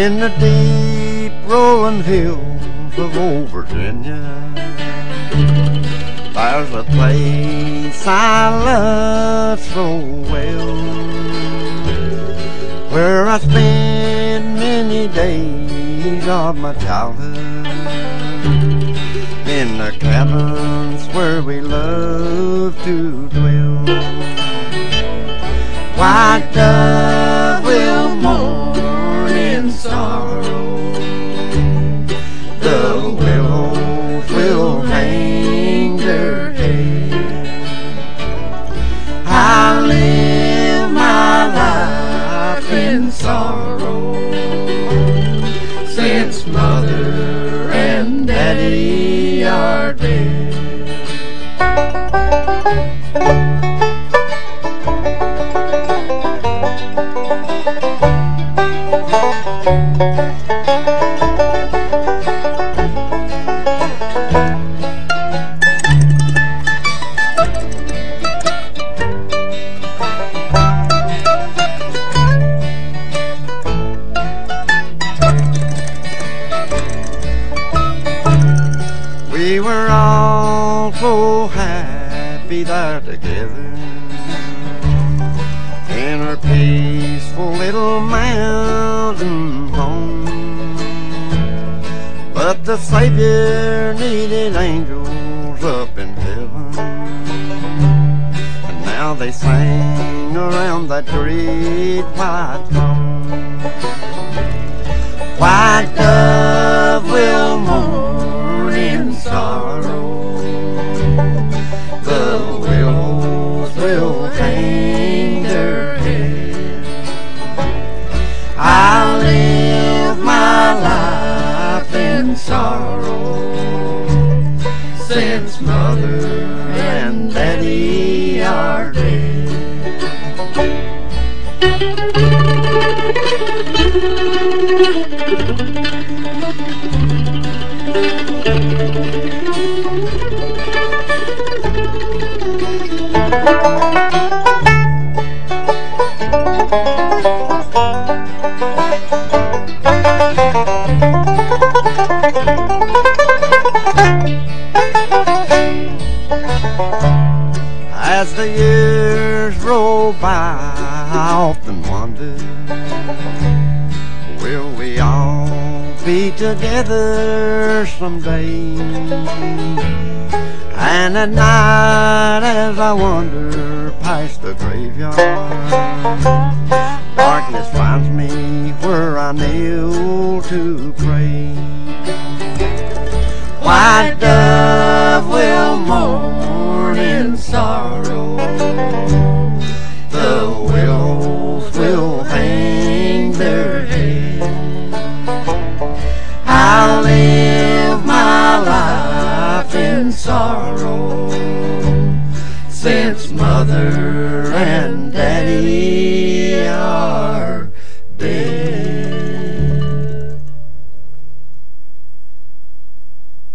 in the deep rolling hills of old Virginia. There's a place I love so well, where I spent many days of my childhood, in the cabins where we loved to dwell. White dove will mourn in sorrow, the willows will hang their head. I live my life in sorrow, since Mother and Daddy are dead. We were all so happy there together in our peaceful little mountain home. But the Savior needed angels up in heaven, and now they sang around that great white throne. White dove will mourn in sorrow, the willows will hang their head. I live my life in sorrow, since Mother and Daddy are dead. As the years roll by, I often wonder, will we all be together someday? And at night as I wander past the graveyard, darkness finds me where I kneel to pray. White dove will mourn in sorrow, the willows will hang their head. I live my life in sorrow, since Mother and Daddy